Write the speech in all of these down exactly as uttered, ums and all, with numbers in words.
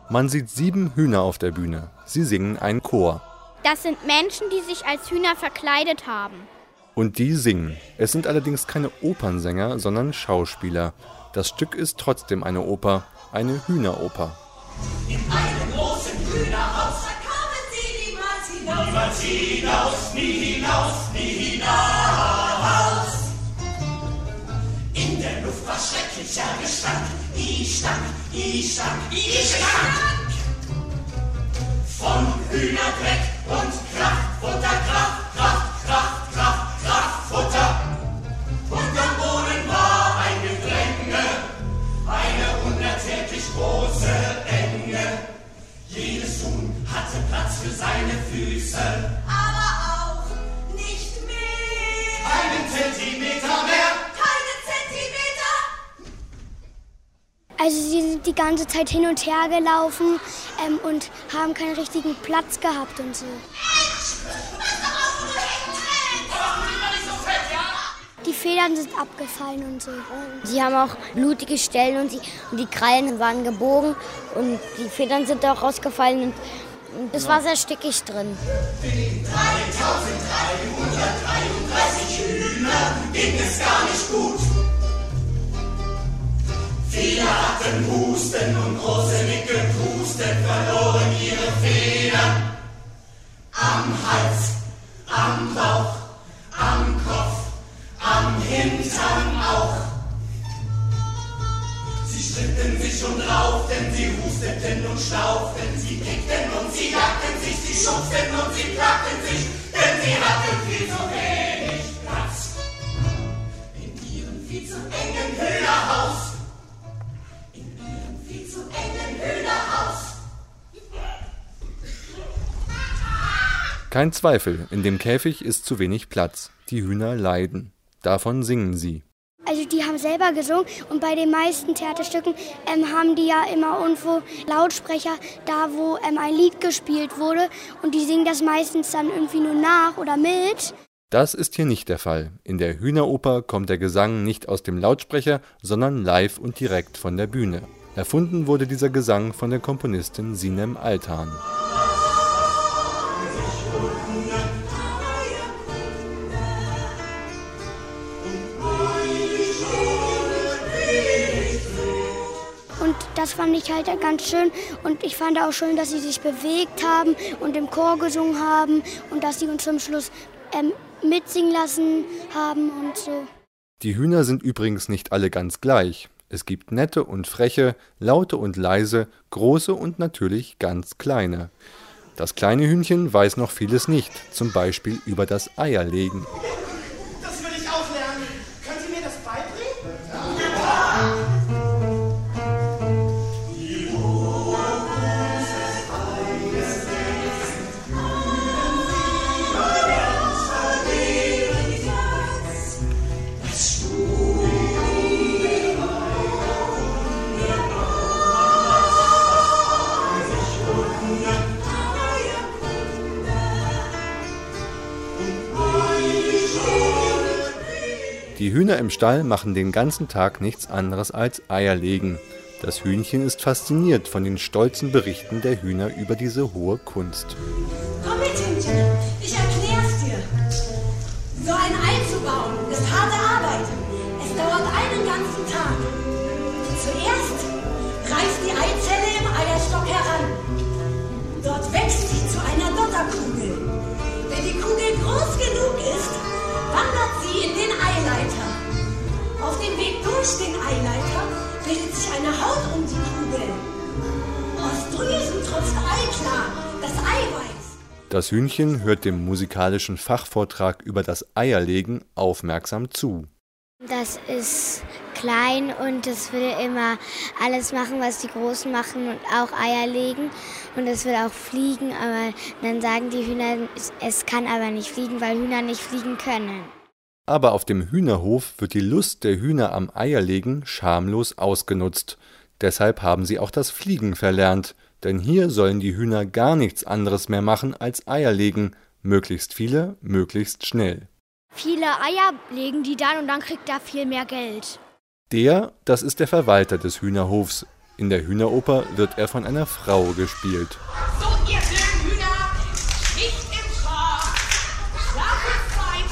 Man sieht sieben Hühner auf der Bühne. Sie singen einen Chor. Das sind Menschen, die sich als Hühner verkleidet haben. Und die singen. Es sind allerdings keine Opernsänger, sondern Schauspieler. Das Stück ist trotzdem eine Oper, eine Hühneroper. In einem großen Hühnerhaus, da kamen sie niemals hinaus. Niemals hinaus, nie hinaus, nie hinaus. In der Luft war schrecklicher Gestank. I stank, I stank, I stank. Von Hühnerdreck und Kraftfutter, Kraft, Kraft, Kraft, Kraft, Kraftfutter. Und am Boden war ein Gedränge, eine unerträglich große Enge. Jedes Huhn hatte Platz für seine Füße, aber auch nicht mehr. Keinen Zentimeter mehr. Keinen Zentimeter. Also sie sind die ganze Zeit hin und her gelaufen ähm, und haben keinen richtigen Platz gehabt und so. Die Federn sind abgefallen und so. Sie haben auch blutige Stellen und, sie, und die Krallen waren gebogen und die Federn sind auch rausgefallen und, und es war sehr stickig drin. Den dreitausenddreihundertdreiunddreißig Hühner ging es gar nicht gut. Viele hatten Husten und große Nicke Pusten, verloren ihre Federn. Am Hals, am Bauch, am Kopf, am Hintern auch. Sie stritten sich und rauften, sie husteten und schnauften, sie kickten und sie jagten sich, sie schubsten und sie plagten sich, denn sie hatten viel zu wenig Platz in ihrem viel zu engen Hühnerhaus. In ihrem viel zu engen Hühnerhaus. Kein Zweifel, in dem Käfig ist zu wenig Platz. Die Hühner leiden. Davon singen sie. Also die haben selber gesungen und bei den meisten Theaterstücken ähm, haben die ja immer irgendwo Lautsprecher, da wo ähm, ein Lied gespielt wurde und die singen das meistens dann irgendwie nur nach oder mit. Das ist hier nicht der Fall. In der Hühneroper kommt der Gesang nicht aus dem Lautsprecher, sondern live und direkt von der Bühne. Erfunden wurde dieser Gesang von der Komponistin Sinem Altan. Und das fand ich halt ganz schön und ich fand auch schön, dass sie sich bewegt haben und im Chor gesungen haben und dass sie uns zum Schluss ähm, mitsingen lassen haben und so. Die Hühner sind übrigens nicht alle ganz gleich. Es gibt nette und freche, laute und leise, große und natürlich ganz kleine. Das kleine Hühnchen weiß noch vieles nicht, zum Beispiel über das Eierlegen. Das will ich auch lernen. Können Sie mir das beibringen? Die Hühner im Stall machen den ganzen Tag nichts anderes als Eier legen. Das Hühnchen ist fasziniert von den stolzen Berichten der Hühner über diese hohe Kunst. Komm mit, Hühnchen, ich erklär's dir. So ein Ei zu bauen ist harte Arbeit. Es dauert einen ganzen Tag. Zuerst reift die Eizelle im Eierstock heran. Dort wächst sie zu einer Dotterkugel. Wenn die Kugel groß genug ist, wandert sie in den Eileiter. Auf dem Weg durch den Eileiter bildet sich eine Haut um die Kugel. Aus Drüsen tropft Eiklar, das Eiweiß. Das Hühnchen hört dem musikalischen Fachvortrag über das Eierlegen aufmerksam zu. Das ist klein und es will immer alles machen, was die Großen machen und auch Eier legen. Und es will auch fliegen, aber dann sagen die Hühner, es kann aber nicht fliegen, weil Hühner nicht fliegen können. Aber auf dem Hühnerhof wird die Lust der Hühner am Eierlegen schamlos ausgenutzt. Deshalb haben sie auch das Fliegen verlernt, denn hier sollen die Hühner gar nichts anderes mehr machen als Eier legen, möglichst viele, möglichst schnell. Viele Eier legen die dann und dann kriegt er viel mehr Geld. Der, das ist der Verwalter des Hühnerhofs. In der Hühneroper wird er von einer Frau gespielt. So, ihr blöden Hühner, nicht im Schlaf. Schlafenszeit.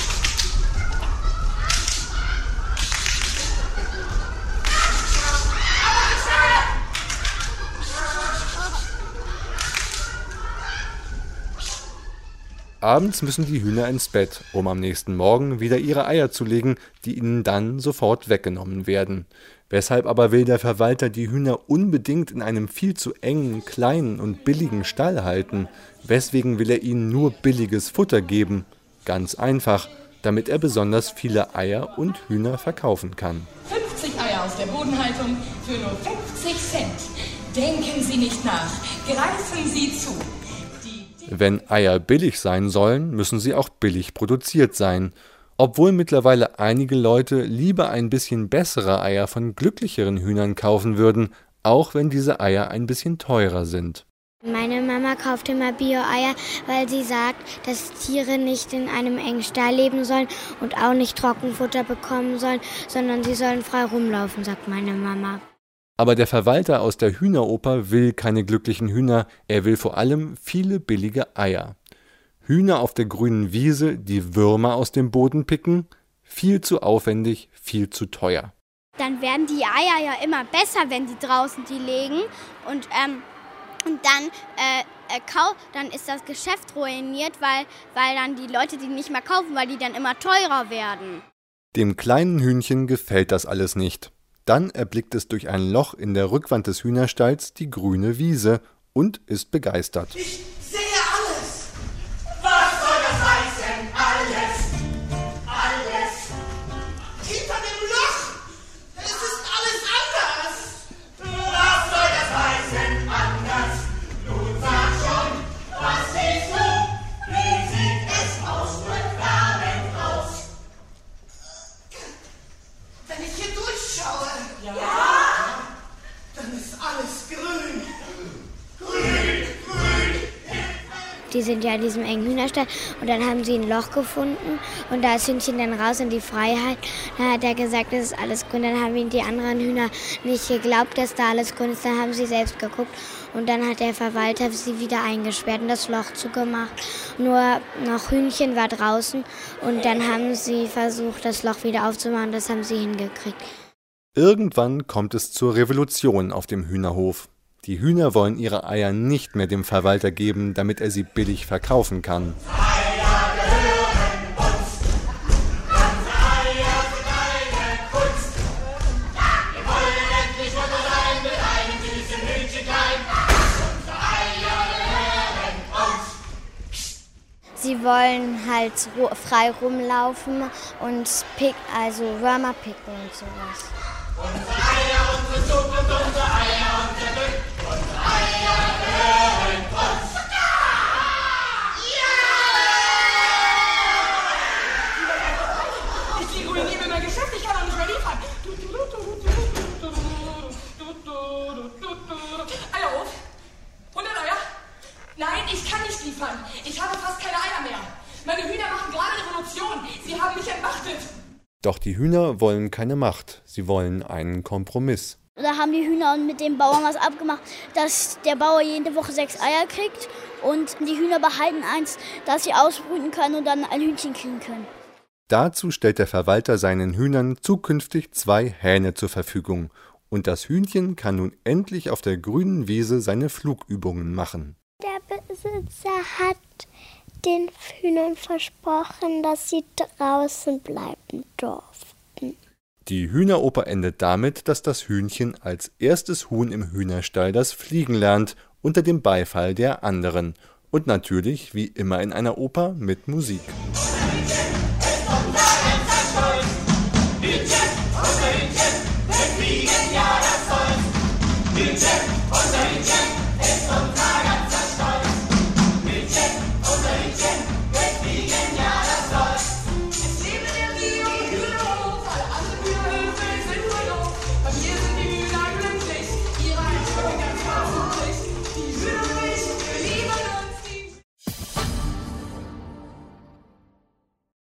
Abends müssen die Hühner ins Bett, um am nächsten Morgen wieder ihre Eier zu legen, die ihnen dann sofort weggenommen werden. Weshalb aber will der Verwalter die Hühner unbedingt in einem viel zu engen, kleinen und billigen Stall halten? Weswegen will er ihnen nur billiges Futter geben? Ganz einfach, damit er besonders viele Eier und Hühner verkaufen kann. fünfzig Eier aus der Bodenhaltung für nur fünfzig Cent. Denken Sie nicht nach, greifen Sie zu. Wenn Eier billig sein sollen, müssen sie auch billig produziert sein. Obwohl mittlerweile einige Leute lieber ein bisschen bessere Eier von glücklicheren Hühnern kaufen würden, auch wenn diese Eier ein bisschen teurer sind. Meine Mama kauft immer Bio-Eier, weil sie sagt, dass Tiere nicht in einem engen Stall leben sollen und auch nicht Trockenfutter bekommen sollen, sondern sie sollen frei rumlaufen, sagt meine Mama. Aber der Verwalter aus der Hühneroper will keine glücklichen Hühner, er will vor allem viele billige Eier. Hühner auf der grünen Wiese, die Würmer aus dem Boden picken, viel zu aufwendig, viel zu teuer. Dann werden die Eier ja immer besser, wenn die draußen die legen. Und, ähm, und dann, äh, äh, kau- dann ist das Geschäft ruiniert, weil, weil dann die Leute die nicht mehr kaufen, weil die dann immer teurer werden. Dem kleinen Hühnchen gefällt das alles nicht. Dann erblickt es durch ein Loch in der Rückwand des Hühnerstalls die grüne Wiese und ist begeistert. Ich sehe alles. Was soll das heißen? Alles. Alles. Hinter dem Loch. Es ist alles anders. Was soll das heißen? Anders. Nun sag schon, was siehst du? Wie sieht es aus? Rückwärts aus. Wenn ich hier durchschaue, ja, dann ist alles grün. Grün, grün. Die sind ja in diesem engen Hühnerstall und dann haben sie ein Loch gefunden und da ist Hühnchen dann raus in die Freiheit. Dann hat er gesagt, das ist alles grün. Dann haben ihm die anderen Hühner nicht geglaubt, dass da alles grün ist. Dann haben sie selbst geguckt und dann hat der Verwalter sie wieder eingesperrt und das Loch zugemacht. Nur noch Hühnchen war draußen und dann haben sie versucht, das Loch wieder aufzumachen. Das haben sie hingekriegt. Irgendwann kommt es zur Revolution auf dem Hühnerhof. Die Hühner wollen ihre Eier nicht mehr dem Verwalter geben, damit er sie billig verkaufen kann. Eier gehören uns. Unsere Eier sind eine Kunst. Wir wollen endlich Mutter sein mit einem süßen Hühnchenklein. Unsere Eier gehören uns. Sie wollen halt frei rumlaufen und pick, also Würmer picken und sowas. Unsere Eier, unsere Zukunft, unsere Eier, unser Glück. Unsere Eier gehören uns. Ja! Ich ruiniere mein Geschäft, ich kann auch nicht mehr liefern. Eier auf. hundert Eier? Nein, ich kann nicht liefern. Ich habe fast keine Eier mehr. Meine Hühner machen gerade Revolution. Sie haben mich entmachtet. Doch die Hühner wollen keine Macht, sie wollen einen Kompromiss. Da haben die Hühner mit dem Bauern was abgemacht, dass der Bauer jede Woche sechs Eier kriegt und die Hühner behalten eins, dass sie ausbrüten können und dann ein Hühnchen kriegen können. Dazu stellt der Verwalter seinen Hühnern zukünftig zwei Hähne zur Verfügung. Und das Hühnchen kann nun endlich auf der grünen Wiese seine Flugübungen machen. Der Besitzer hat den Hühnern versprochen, dass sie draußen bleiben durften. Die Hühneroper endet damit, dass das Hühnchen als erstes Huhn im Hühnerstall das Fliegen lernt, unter dem Beifall der anderen. Und natürlich, wie immer in einer Oper, mit Musik. Hühnchen, unser Hühnchen, wir fliegen, ja das soll's. Hühnchen, unser Hühnchen,